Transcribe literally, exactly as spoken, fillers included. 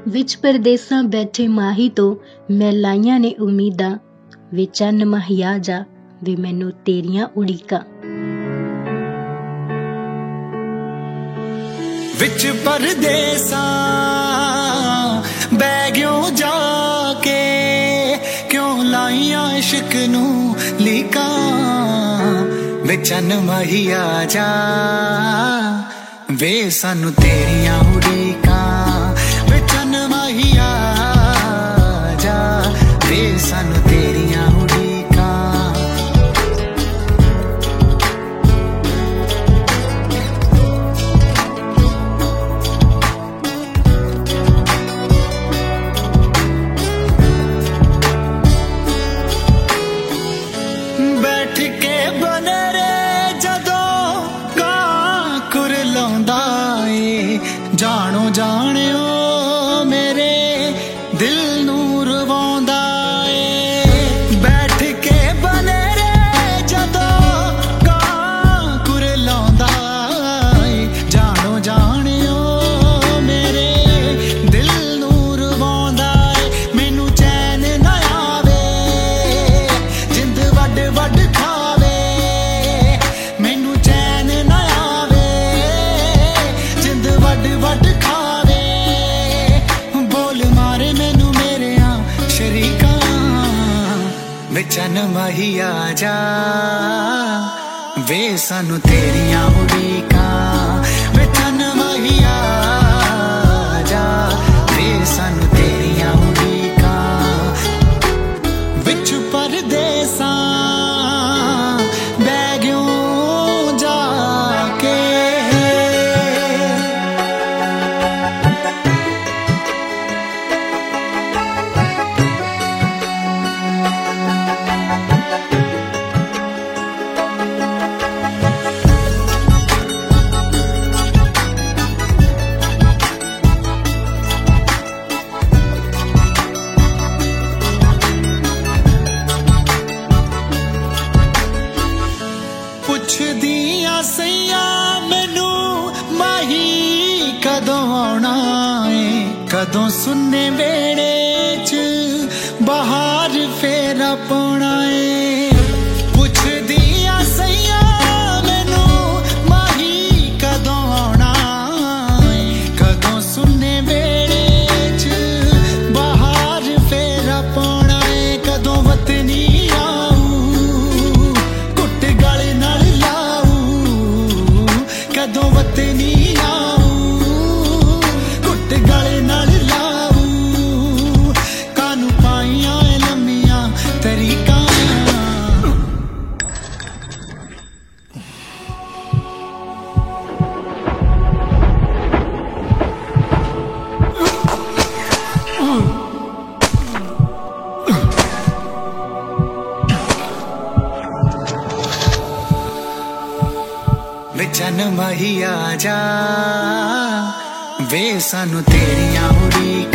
विच परदेसां बैठे माही तो मैं लाइयां ने उम्मीदां वे चन्न माहिया जा वे मैनू तेरियां उड़ीकां। विच परदेसां बह गयो जाके क्यों लाइयां इश्क नू लीकां वे चन्न माहिया जा वे सानू तेरियां उड़ीकां वे चन्न माहिया जा वे सानू तेरियां उड़ीकां। बैठ के बने रे जदों गां कुर लाउंदा ए जानो जानियो मेरे दिल नू रवाउंदा ए। बैठ के बने रे जदों गां कुर लाउंदा ए जानो जानियो मेरे दिल नू रवाउंदा ए। मैनू चैन ना आवे जिंद वड वड खावे मैनू चैन ना आवे जिंद वड वड खावे बोल मारे मैनू मेरे आ शरीका वे चन्न माहिया जा वे सानू तेरियां उड़ीकां वे चन्न माहिया जा वे सानू तेरियां उड़ीकां। विच परदेसां बह गयो जाके पुछदियां सैया मैनू माही कदों आउणा है कदों सुन्ने वेड़े च बहार फेरा पौना है। पुछदियां सैया मैनू माही कदों आउणा है कदों सुन्ने वेड़े च बहार फेरा पौना है कदों वतनी आऊं कुट गल नाल लाऊं कदों वतनी आऊं कुट गल नाल लाऊं कानू पाइयां लम्मियां तरीकां। वे चन्न माहिया जा वे सानू तेरियां उड़ीकां